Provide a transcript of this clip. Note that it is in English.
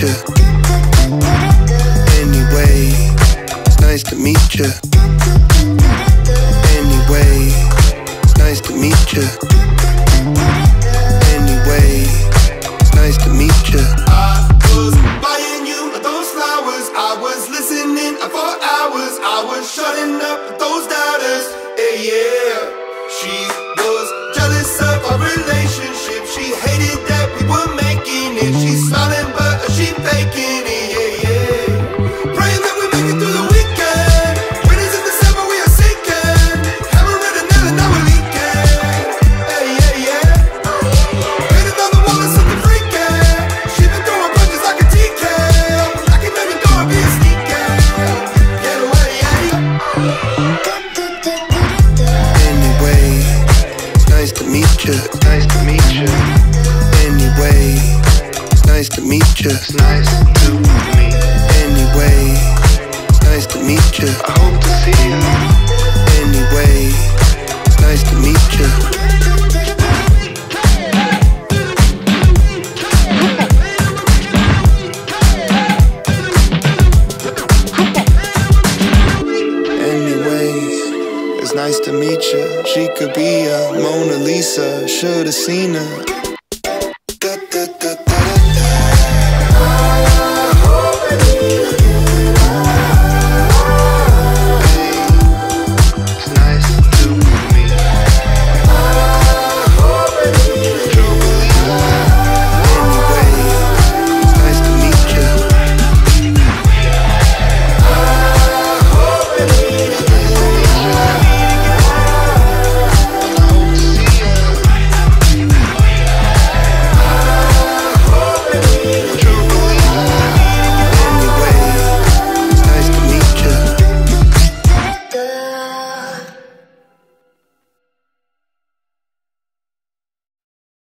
you. Anyway, it's nice to meet you. Anyway, it's nice to meet you. Anyway, it's nice to meet you. I was buying you those flowers. I was listening for hours. I was shutting up those doubters. Yeah, yeah. She was jealous of our relationship. She hated that we were making it. She's smiling but she faking it. Yeah, yeah. Praying that we make it through the weekend. Winters in December we are sinking. Hammer and a nail and now we're leaking. Yeah, yeah, yeah. Painted on the wall is something freaking. She been throwing punches like a TK. I can never go and be a sneaker. Get away, yeah. Anyway, it's nice to meet you. It's nice to meet you. Anyway, it's nice to meet you. It's nice to meet. Anyway, it's nice to meet you. I hope to see you. Anyway, it's nice to meet you. Anyways, it's nice to meet you. She could be a Mona Lisa. Should've seen her.